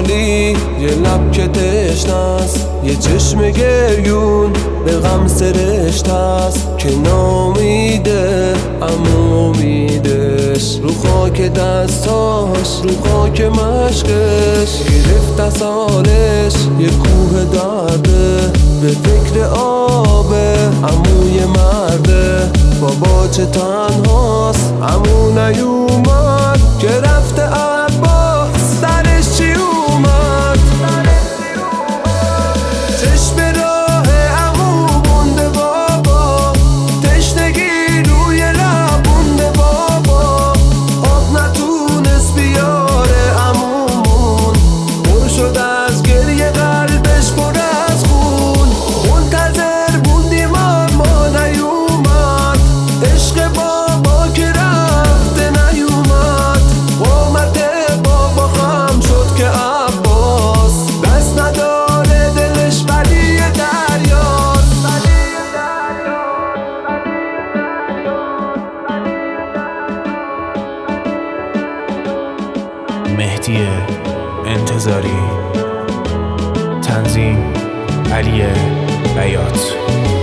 خالی، یه لب که تشنست، یه چشم گریون به غم سرشتست که نامیده اما امیدش رو خاک دستاش، رو خاک مشقش گرفت از حالش یه کوه درده، به فکر آبه عموی مرده. بابا چه تنهاست عمو نیومد که رفته عباس سرش چی اومد. چشم راه عمو مونده بابا، تشنگی روی لب مونده بابا، آب نتونست بیاره عمومون، پر شد از گریه قلبش پر از خون. منتظر بودیم اما نیومد، عشق بابا که رفته نیومد. قامت بابا خم شد که عباس دست نداره دلش ولی دریاست. مهدی انتظاری، تنظیم علی بیات.